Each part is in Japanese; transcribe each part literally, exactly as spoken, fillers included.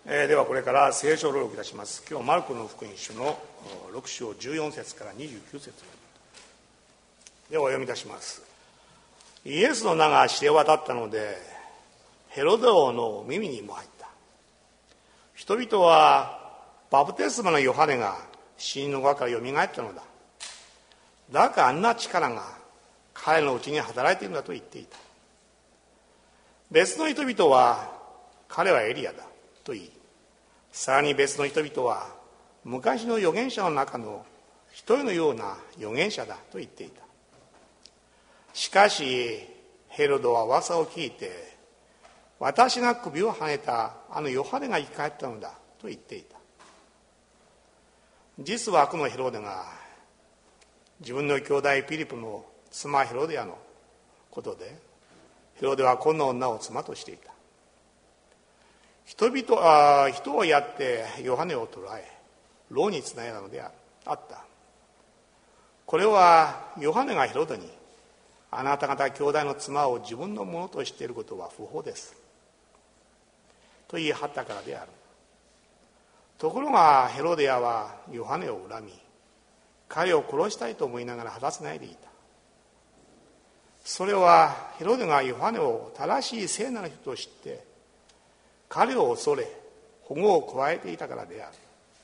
えー、ではこれから聖書を朗読いたします。今日マルコの福音書のろく章じゅうよん節からにじゅうきゅう節でお読みいたします。イエスの名が知れ渡ったのでヘロデ王の耳にも入った。人々はバプテスマのヨハネが死人の側からよみがえったのだ。だからあんな力が彼のうちに働いているんだと言っていた。別の人々は彼はエリアだと言い、さらに別の人々は昔の預言者の中の一人のような預言者だと言っていた。しかしヘロドは噂を聞いて、私が首をはねたあのヨハネが生き返ったのだと言っていた。実はこのヘロデが自分の兄弟ピリポの妻ヘロデアのことで、ヘロデはこの女を妻としていた。人々あ人をやってヨハネを捕らえ牢につないだのであった。これはヨハネがヘロデに、あなた方兄弟の妻を自分のものとしていることは不法ですと言い張ったからである。ところがヘロデアはヨハネを恨み、彼を殺したいと思いながら果たせないでいた。それはヘロデがヨハネを正しい聖なる人と知って彼を恐れ保護を加えていたからである。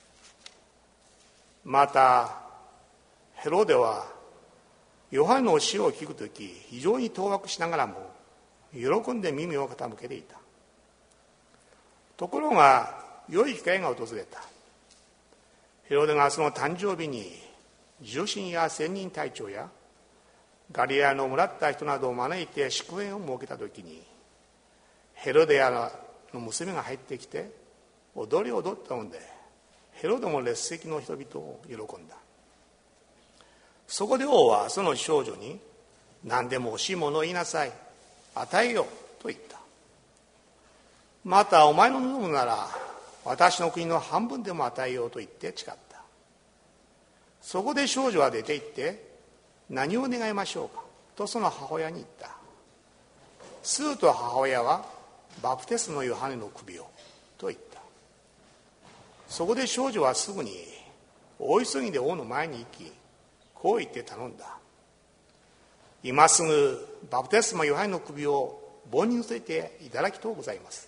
またヘロデはヨハネの死を聞くとき非常に当惑しながらも喜んで耳を傾けていた。ところが良い機会が訪れた。ヘロデがその誕生日に重臣や千人隊長やガリラヤのもらった人などを招いて祝宴を設けたときに、ヘロデアの娘が入ってきて踊りを踊ったので、ヘロデも列席の人々を喜んだ。そこで王はその少女に、何でも欲しいものを言いなさい、与えようと言った。またお前の望むなら私の国の半分でも与えようと言って誓った。そこで少女は出て行って、何を願いましょうかとその母親に言った。すると母親は、バプテスマのヨハネの首をと言った。そこで少女はすぐに大急ぎで王の前に行き、こう言って頼んだ。今すぐバプテスマヨハネの首を盆に乗せていただきとうございます。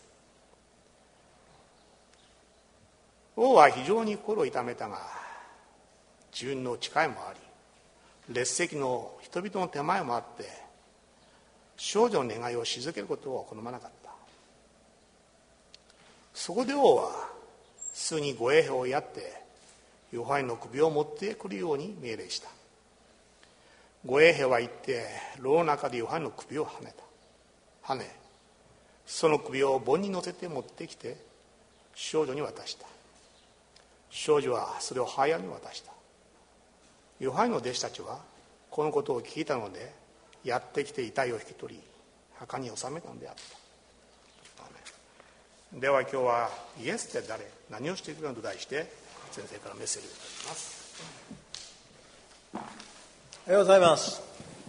王は非常に心を痛めたが、自分の誓いもあり、列席の人々の手前もあって、少女の願いを退けることを好まなかった。そこで王はすぐに護衛兵をやってヨハネの首を持ってくるように命令した。護衛兵は行って牢の中でヨハネの首をはねた。はね、その首を盆に乗せて持ってきて少女に渡した。少女はそれを母親に渡した。ヨハネの弟子たちはこのことを聞いたので、やってきて遺体を引き取り墓に納めたのであった。では今日はイエスって誰、何をしていくかと題して先生からメッセージをいただきます。 おはようございます。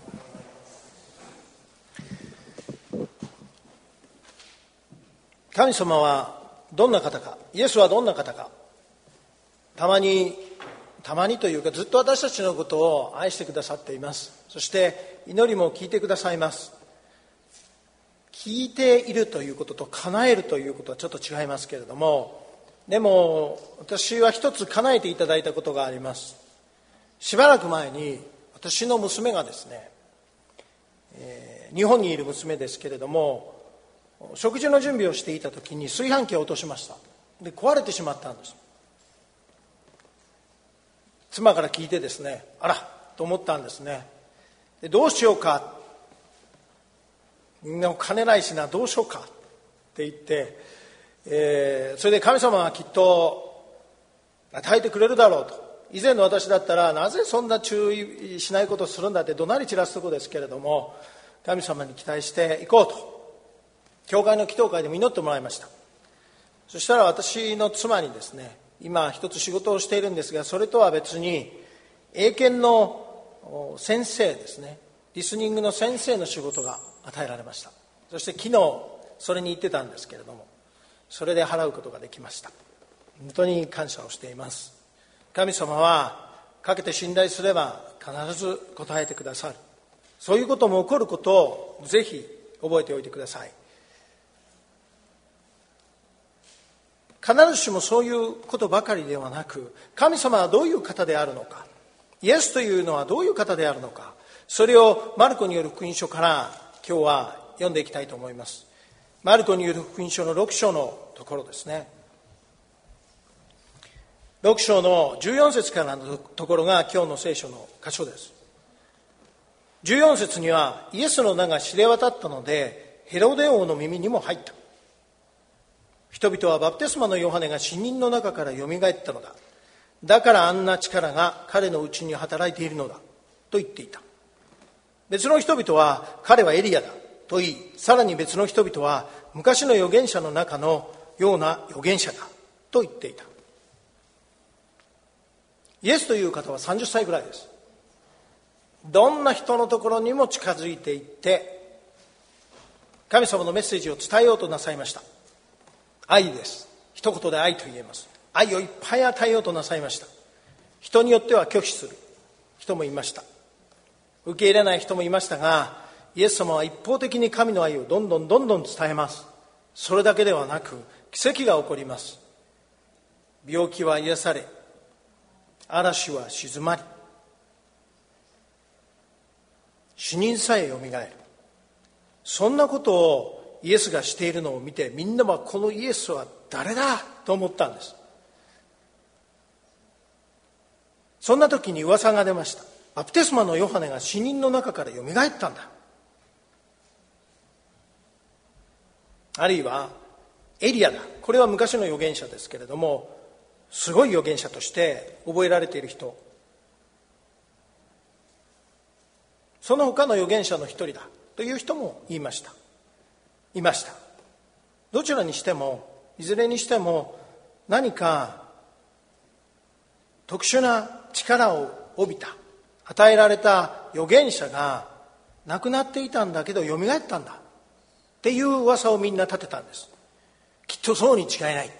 神様はどんな方か、イエスはどんな方か、たまにたまにというかずっと私たちのことを愛してくださっています。そして祈りも聞いてくださいます。聞いているということと叶えるということはちょっと違いますけれども、でも私は一つ叶えていただいたことがあります。しばらく前に私の娘がですね、えー、日本にいる娘ですけれども、食事の準備をしていた時に炊飯器を落としました。で壊れてしまったんです。妻から聞いてですね、あらと思ったんですね。でどうしようか、みんなお金ないしな、どうしようかって言って、えー、それで神様はきっと与えてくれるだろうと。以前の私だったら、なぜそんな注意しないことをするんだって怒鳴り散らすところですけれども、神様に期待していこうと教会の祈祷会でも祈ってもらいました。そしたら私の妻にですね、今一つ仕事をしているんですが、それとは別に英検の先生ですね、リスニングの先生の仕事が与えられました。そして昨日それに行ってたんですけれども、 それで払うことができました。本当に感謝をしています。神様はかけて信頼すれば必ず答えてくださる。そういうことも起こることをぜひ覚えておいてください。必ずしもそういうことばかりではなく、神様はどういう方であるのか、イエスというのはどういう方であるのか、それをマルコによる福音書から今日は読んでいきたいと思います。マルコによる福音書のろく章のところですね。ろく章のじゅうよん節からのところが今日の聖書の箇所です。じゅうよん節には、イエスの名が知れ渡ったのでヘロデ王の耳にも入った。人々はバプテスマのヨハネが死人の中からよみがえったのだ。だからあんな力が彼のうちに働いているのだと言っていた。別の人々は彼はエリアだと言い、さらに別の人々は昔の預言者の中のような預言者だと言っていた。イエスという方はさんじゅっさいぐらいです。どんな人のところにも近づいていって神様のメッセージを伝えようとなさいました。愛です。一言で愛と言えます。愛をいっぱい与えようとなさいました。人によっては拒否する人もいました。受け入れない人もいましたが、イエス様は一方的に神の愛をどんどんどんどん伝えます。それだけではなく奇跡が起こります。病気は癒され、嵐は静まり、死人さえよみがえる。そんなことをイエスがしているのを見て、みんなはこのイエスは誰だと思ったんです。そんな時に噂が出ました。バプテスマのヨハネが死人の中からよみがえったんだ。あるいはエリアだ。これは昔の預言者ですけれども、すごい預言者として覚えられている人、その他の預言者の一人だという人も言いましたいました。どちらにしても、いずれにしても、何か特殊な力を帯びた、与えられた預言者が亡くなっていたんだけどよみがえったんだっていう噂をみんな立てたんです。きっとそうに違いない。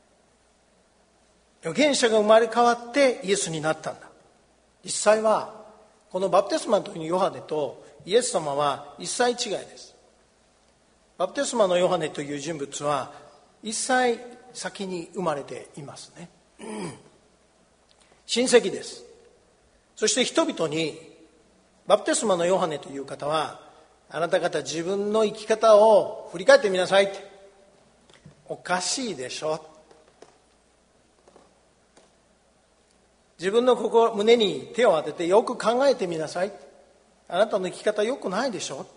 預言者が生まれ変わってイエスになったんだ。実際はこのバプテスマというヨハネとイエス様は一歳違いです。バプテスマのヨハネという人物は一歳先に生まれていますね、うん、親戚です。そして人々に、バプテスマのヨハネという方は、あなた方自分の生き方を振り返ってみなさいって。おかしいでしょ。自分の心、胸に手を当ててよく考えてみなさい。あなたの生き方良くないでしょ。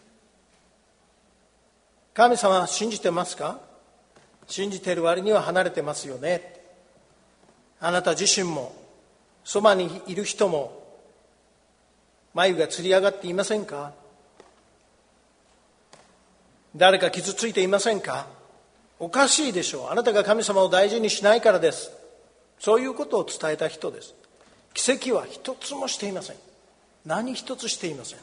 神様信じてますか？信じている割には離れてますよね。あなた自身も、そばにいる人も、眉がつり上がっていませんか？誰か傷ついていませんか？おかしいでしょう。あなたが神様を大事にしないからです。そういうことを伝えた人です。奇跡は一つもしていません。何一つしていません。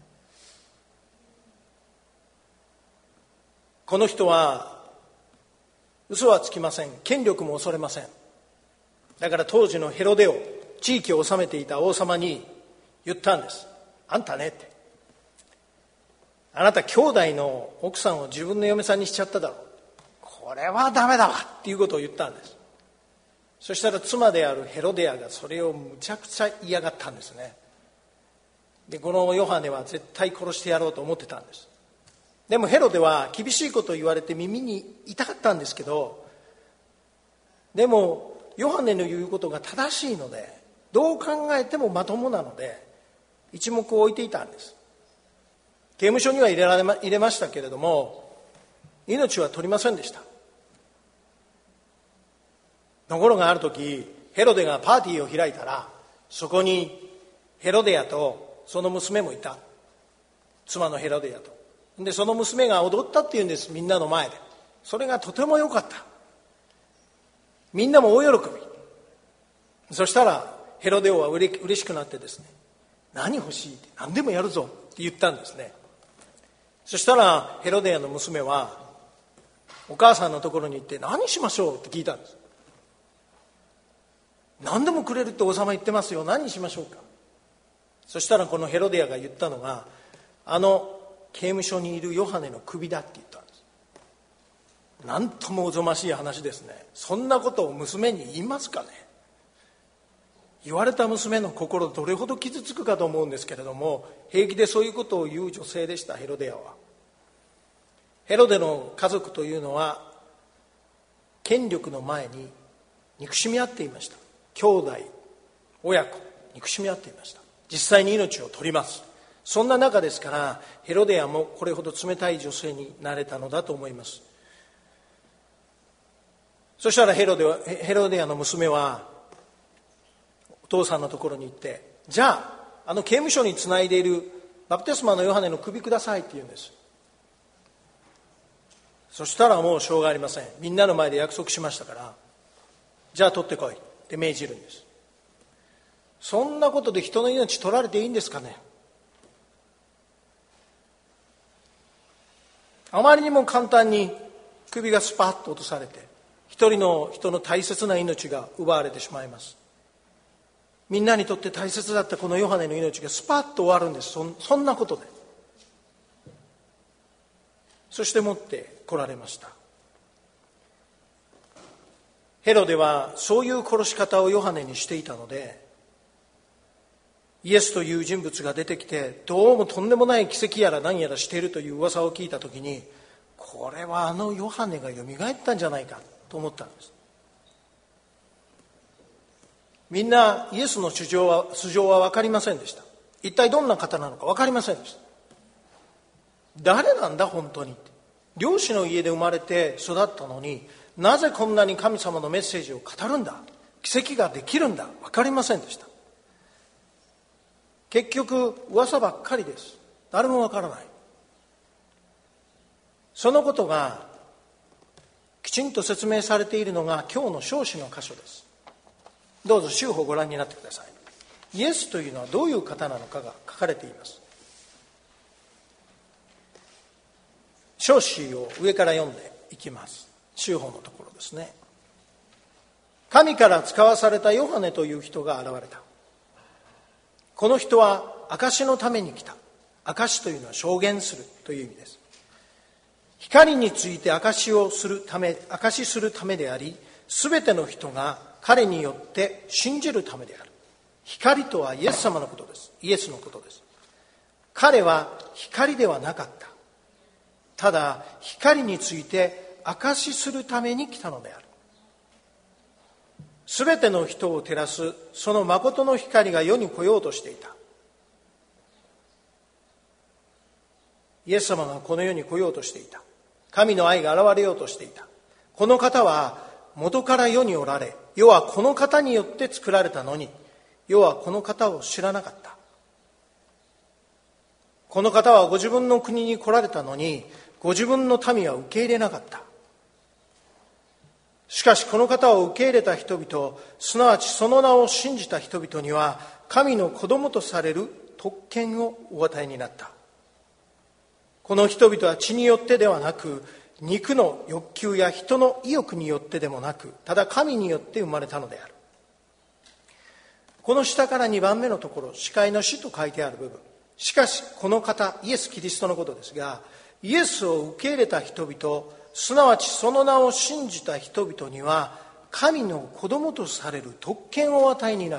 この人は嘘はつきません。権力も恐れません。だから当時のヘロデ王、地域を治めていた王様に言ったんです。あんたねって、あなた兄弟の奥さんを自分の嫁さんにしちゃっただろう。これはダメだわっていうことを言ったんです。そしたら妻であるヘロデアがそれをむちゃくちゃ嫌がったんですね。で、このヨハネは絶対殺してやろうと思ってたんです。でもヘロデは厳しいことを言われて耳に痛かったんですけど、でもヨハネの言うことが正しいので、どう考えてもまともなので一目置いていたんです。刑務所には入れられま、入れましたけれども、命は取りませんでした。ところがある時、ヘロデがパーティーを開いたら、そこにヘロデアとその娘もいた。妻のヘロデアと。で、その娘が踊ったっていうんです、みんなの前で。それがとても良かった。みんなも大喜び。そしたらヘロデ王はうれ嬉しくなってですね、何欲しいって、何でもやるぞって言ったんですね。そしたらヘロデアの娘は、 お母さんのところに行って、何しましょうって聞いたんです。何でもくれるって王様言ってますよ、何にしましょうか。そしたらこのヘロデアが言ったのが、あの刑務所にいるヨハネの首だって言ったんです。なんともおぞましい話ですね。そんなことを娘に言いますかね。言われた娘の心どれほど傷つくかと思うんですけれども、平気でそういうことを言う女性でした、ヘロデアは。ヘロデの家族というのは権力の前に憎しみ合っていました。兄弟、親子、憎しみ合っていました。実際に命を取ります。そんな中ですから、ヘロデアもこれほど冷たい女性になれたのだと思います。そしたらヘロデは、ヘロデアの娘はお父さんのところに行って、じゃああの刑務所につないでいるバプテスマのヨハネの首くださいって言うんです。そしたらもうしょうがありません。みんなの前で約束しましたから、じゃあ取ってこいって命じるんです。そんなことで人の命取られていいんですかね。あまりにも簡単に首がスパッと落とされて、一人の人の大切な命が奪われてしまいます。みんなにとって大切だったこのヨハネの命がスパッと終わるんです。 そ, そんなことで。そして持って来られました。ヘロデはそういう殺し方をヨハネにしていたので、イエスという人物が出てきて、どうもとんでもない奇跡やら何やらしているという噂を聞いたときに、これはあのヨハネがよみがえったんじゃないかと思ったんです。みんなイエスの素性は素性は分かりませんでした。一体どんな方なのか分かりませんでした。誰なんだ本当に。漁師の家で生まれて育ったのに、なぜこんなに神様のメッセージを語るんだ、奇跡ができるんだ、分かりませんでした。結局噂ばっかりです。誰も分からない。そのことがきちんと説明されているのが今日の証詞の箇所です。どうぞ週報をご覧になってください。イエスというのはどういう方なのかが書かれています。証詞を上から読んでいきます。週報のところですね。神から使わされたヨハネという人が現れた。この人は証のために来た。証というのは証言するという意味です。光について証をするため、証しするためであり、すべての人が彼によって信じるためである。光とはイエス様のことです。イエスのことです。彼は光ではなかった。ただ光について証しするために来たのである。すべての人を照らすその誠の光が世に来ようとしていた。イエス様がこの世に来ようとしていた。神の愛が現れようとしていた。この方は元から世におられ、世はこの方によって作られたのに、世はこの方を知らなかった。この方はご自分の国に来られたのに、ご自分の民は受け入れなかった。しかしこの方を受け入れた人々、すなわちその名を信じた人々には、神の子供とされる特権をお与えになった。この人々は血によってではなく、肉の欲求や人の意欲によってでもなく、ただ神によって生まれたのである。この下からにばんめのところ、司会の死と書いてある部分。しかしこの方、イエス・キリストのことですが、イエスを受け入れた人々、すなわちその名を信じた人々には、神の子供とされる特権をお与えになった。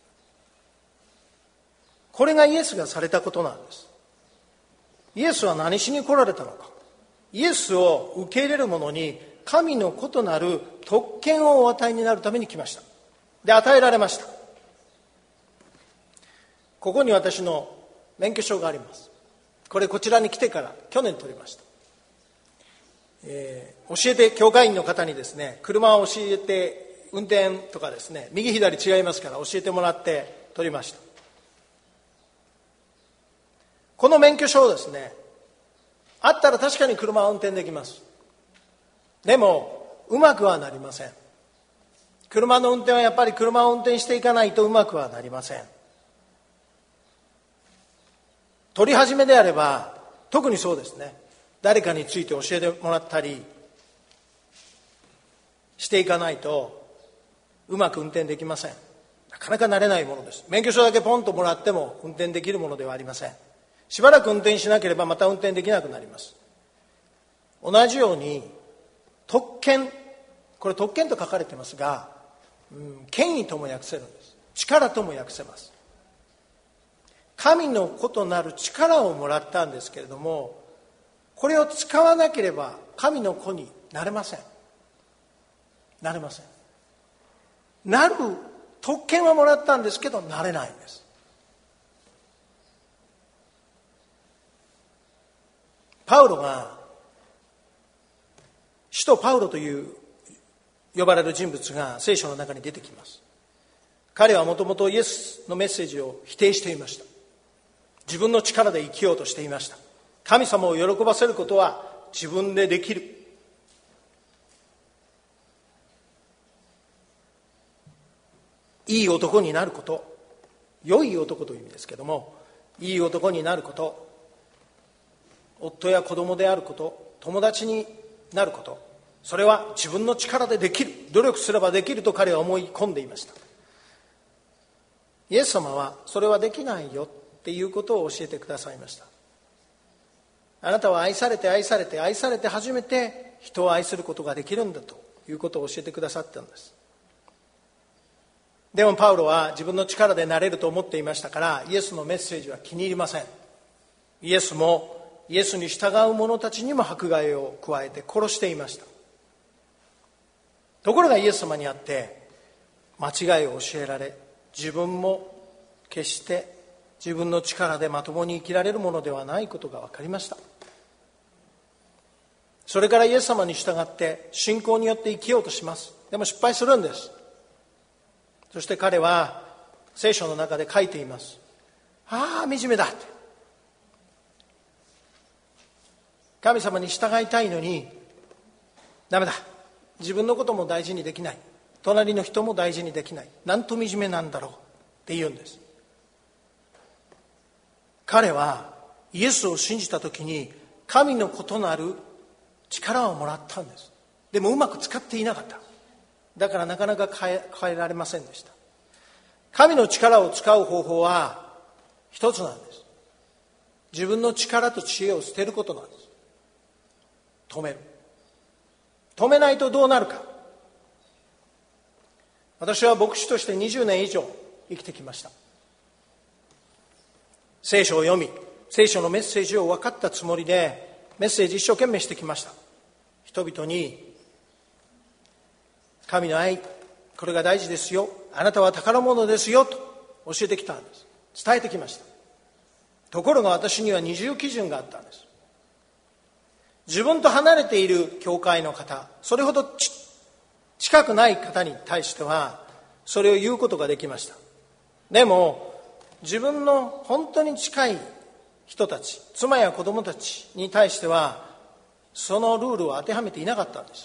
これがイエスがされたことなんです。イエスは何しに来られたのか。イエスを受け入れる者に神の子となる特権をお与えになるために来ました。で、与えられました。ここに私の免許証があります。これこちらに来てから去年取りました。えー、教えて教会員の方にですね、車を教えて運転とかですね、右左違いますから教えてもらって取りました。この免許証ですね、あったら確かに車は運転できます。でもうまくはなりません。車の運転はやっぱり車を運転していかないとうまくはなりません。取り始めであれば特にそうですね、誰かについて教えてもらったり、 していかないとうまく運転できません。なかなか慣れないものです。免許証だけポンともらっても運転できるものではありません。しばらく運転しなければまた運転できなくなります。同じように特権、これ特権と書かれていますが、うん、権威とも訳せるんです。力とも訳せます。神の子となる力をもらったんですけれども、これを使わなければ神の子になれません。なれません。なる特権はもらったんですけど、なれないんです。パウロが、使徒パウロという呼ばれる人物が聖書の中に出てきます。彼はもともとイエスのメッセージを否定していました。自分の力で生きようとしていました。神様を喜ばせることは自分でできる。いい男になること、良い男という意味ですけども、いい男になること、夫や子供であること、友達になること、それは自分の力でできる、努力すればできると彼は思い込んでいました。イエス様はそれはできないよっていうことを教えてくださいました。あなたは愛されて愛されて愛されて初めて人を愛することができるんだということを教えてくださったんです。でもパウロは自分の力でなれると思っていましたから、イエスのメッセージは気に入りません。イエスもイエスに従う者たちにも迫害を加えて殺していました。ところがイエス様に会って間違いを教えられ、自分も決して自分の力でまともに生きられるものではないことが分かりました。それからイエス様に従って信仰によって生きようとします。でも失敗するんです。そして彼は聖書の中で書いています。ああ、惨めだって。神様に従いたいのにダメだ。自分のことも大事にできない。隣の人も大事にできない。なんと惨めなんだろうって言うんです。彼はイエスを信じたときに神の異なる力をもらったんです。でもうまく使っていなかった。だからなかなか変え、変えられませんでした。神の力を使う方法は一つなんです。自分の力と知恵を捨てることなんです。止める。止めないとどうなるか。私は牧師としてにじゅうねん以上生きてきました。聖書を読み、聖書のメッセージを分かったつもりでメッセージ一生懸命してきました。人々に神の愛、これが大事ですよ、あなたは宝物ですよと教えてきたんです。伝えてきました。ところが私には二重基準があったんです。自分と離れている教会の方、それほどち近くない方に対してはそれを言うことができました。でも自分の本当に近い人たち、妻や子供たちに対してはそのルールを当てはめていなかったんです。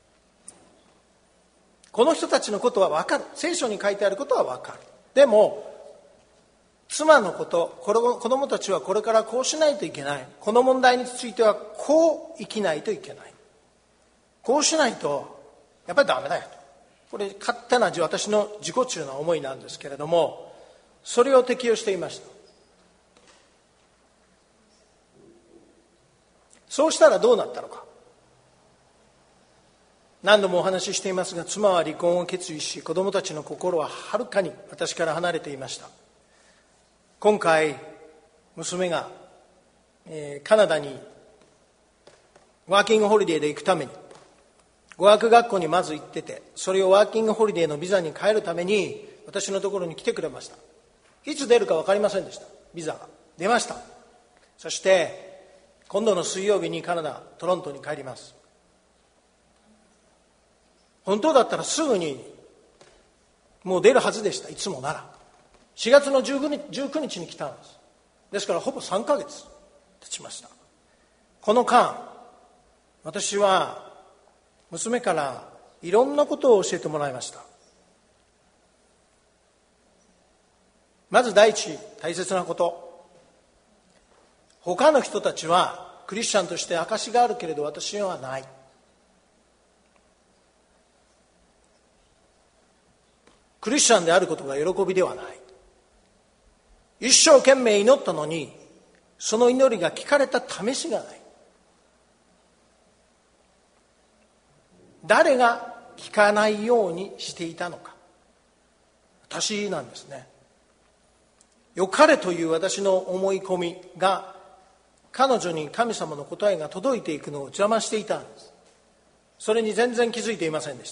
この人たちのことは分かる、聖書に書いてあることは分かる。でも妻のこと、子供たちはこれからこうしないといけない、この問題についてはこう生きないといけない、こうしないとやっぱりダメだよと。これ勝手な私の自己中な思いなんですけれども、それを適用していました。そうしたらどうなったのか。何度もお話ししていますが、妻は離婚を決意し、子供たちの心ははるかに私から離れていました。今回娘が、えー、カナダにワーキングホリデーで行くために語学学校にまず行ってて、それをワーキングホリデーのビザに変えるために私のところに来てくれました。いつ出るか分かりませんでした。ビザが出ました。そして今度の水曜日にカナダトロントに帰ります。本当だったらすぐにもう出るはずでした。いつもならしがつのじゅうくにちに来たんです。ですからほぼさんかげつ経ちました。この間私は娘からいろんなことを教えてもらいました。まず第一、大切なこと、他の人たちはクリスチャンとして証があるけれど私はない。 クリスチャンであることが喜びではない。一生懸命祈ったのにその祈りが聞かれた試しがない。誰が聞かないようにしていたのか。私なんですね。よかれという私の思い込みが彼女に神様の答えが届いていくのを邪魔していたんです。それに全然気づいていませんでした。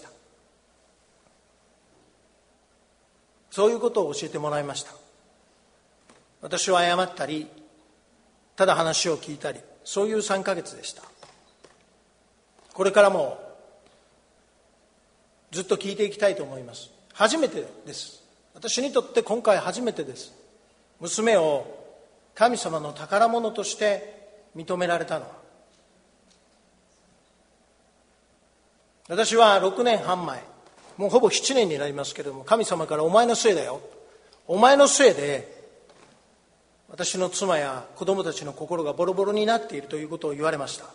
そういうことを教えてもらいました。私は謝ったり、ただ話を聞いたり、そういうさんかげつでした。これからもずっと聞いていきたいと思います。初めてです。私にとって今回初めてです。娘を神様の宝物として認められたのは。私はろくねんはん前、もうほぼななねんになりますけれども、神様からお前のせいだよ、お前のせいで私の妻や子供たちの心がボロボロになっているということを言われました。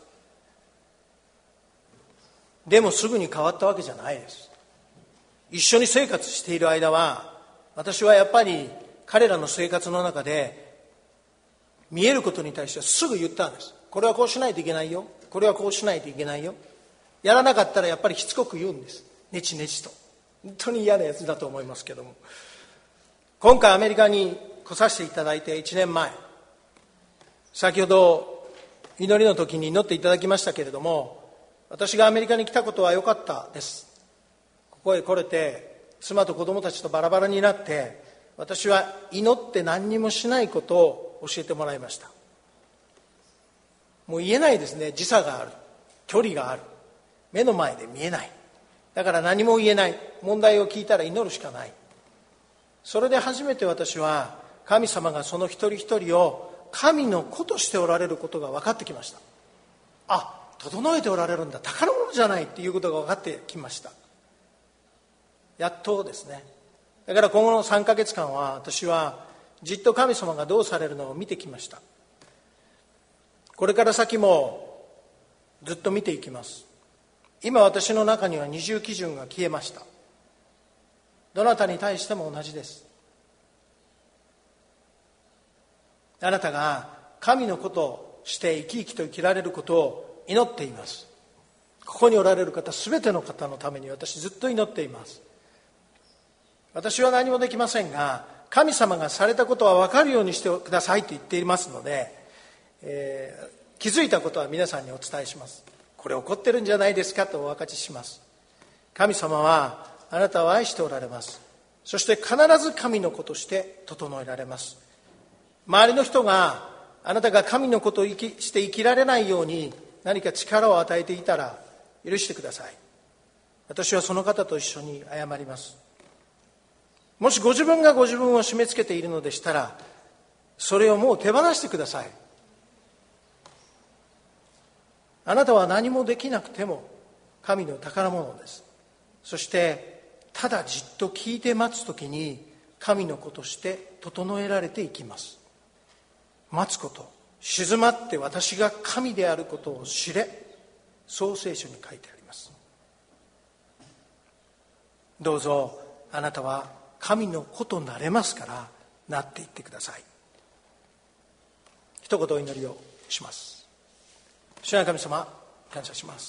でもすぐに変わったわけじゃないです。一緒に生活している間は、私はやっぱり彼らの生活の中で見えることに対してすぐ言ったんです。これはこうしないといけないよ、これはこうしないといけないよ。やらなかったらやっぱりしつこく言うんです。ネチネチと。本当に嫌なやつだと思いますけども、今回アメリカに来させていただいていちねんまえ、先ほど祈りの時に祈っていただきましたけれども、私がアメリカに来たことは良かったです。ここへ来れて妻と子供たちとバラバラになって、私は祈って何にもしないことを教えてもらいました。もう言えないですね。時差がある、距離がある、目の前で見えない。だから何も言えない。問題を聞いたら祈るしかない。それで初めて私は神様がその一人一人を神の子としておられることが分かってきました。あ、整えておられるんだ、宝物じゃないっていうことが分かってきました。やっとですね。だから今後のさんかげつかんは私はじっと神様がどうされるのを見てきました。これから先もずっと見ていきます。今私の中には二重基準が消えました。どなたに対しても同じです。あなたが神のことをして生き生きと生きられることを祈っています。ここにおられる方すべての方のために私ずっと祈っています。私は何もできませんが、神様がされたことは分かるようにしてくださいと言っていますので、えー、気づいたことは皆さんにお伝えします。これ起こってるんじゃないですかとお分かちします。神様はあなたを愛しておられます。そして必ず神の子として整えられます。周りの人があなたが神の子と生きして生きられないように何か力を与えていたら許してください。私はその方と一緒に謝ります。もしご自分がご自分を締め付けているのでしたら、それをもう手放してください。あなたは何もできなくても神の宝物です。そしてただじっと聞いて待つときに神の子として整えられていきます。待つこと、静まって私が神であることを知れ、そう聖書に書いてあります。どうぞあなたは神の子となれますから、なっていってください。一言お祈りをします。主なる神様、感謝します。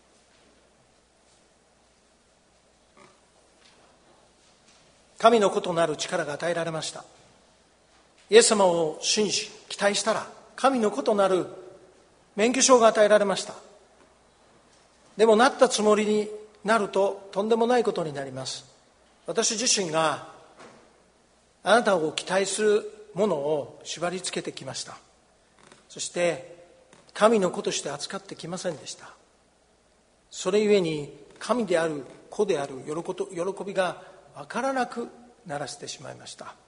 神の子となる力が与えられました。イエス様を信じ期待したら神の子となる免許証が与えられました。でもなったつもりになるととんでもないことになります。私自身があなたを期待するものを縛り付けてきました。そして神の子として扱ってきませんでした。それゆえに神である子である喜びが分からなくならせてしまいました。本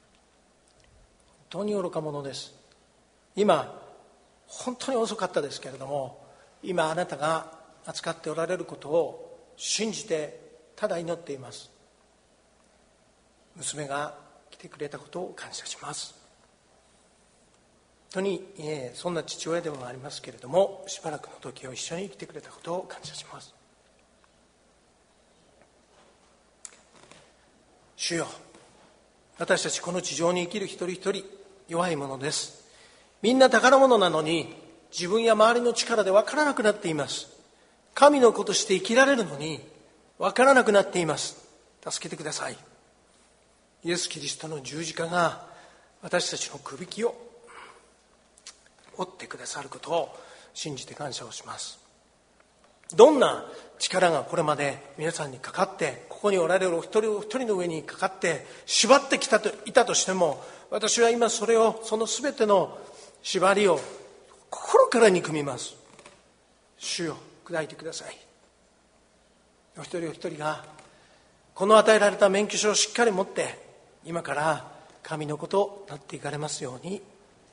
当に愚か者です。今本当に遅かったですけれども、今あなたが扱っておられることを信じてただ祈っています。娘が来てくれたことを感謝します。本当に、えー、そんな父親でもありますけれども、しばらくの時を一緒に生きてくれたことを感謝します。 主よ、私たちこの地上に生きる一人一人弱いものです。みんな宝物なのに自分や周りの力で分からなくなっています。神の子として生きられるのに分からなくなっています。助けてください。イエス・キリストの十字架が私たちのくびきを折ってくださることを信じて感謝をします。どんな力がこれまで皆さんにかかって、ここにおられるお一人お一人の上にかかって縛ってきたといたとしても、私は今それを、その全ての縛りを心から憎みます。主よ、砕いてください。お一人お一人がこの与えられた免許証をしっかり持って今から神の子となっていかれますように。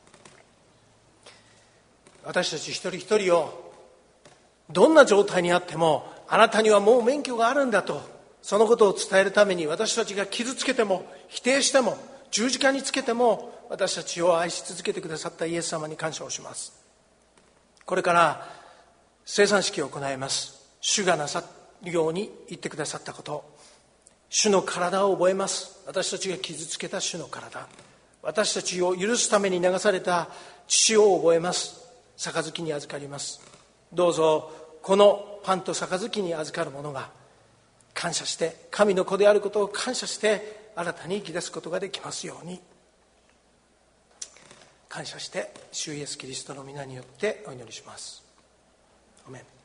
私たち一人一人をどんな状態にあっても、あなたにはもう免許があるんだと、そのことを伝えるために、私たちが傷つけても否定しても十字架につけても、私たちを愛し続けてくださったイエス様に感謝をします。これから聖餐式を行います。主がなさるように言ってくださったこと、主の体を覚えます。私たちが傷つけた主の体、私たちを許すために流された血を覚えます。杯に預かります。どうぞこのパンと杯に預かる者が感謝して、神の子であることを感謝して新たに生き出すことができますように。感謝して主イエスキリストの皆によってお祈りします。アメン。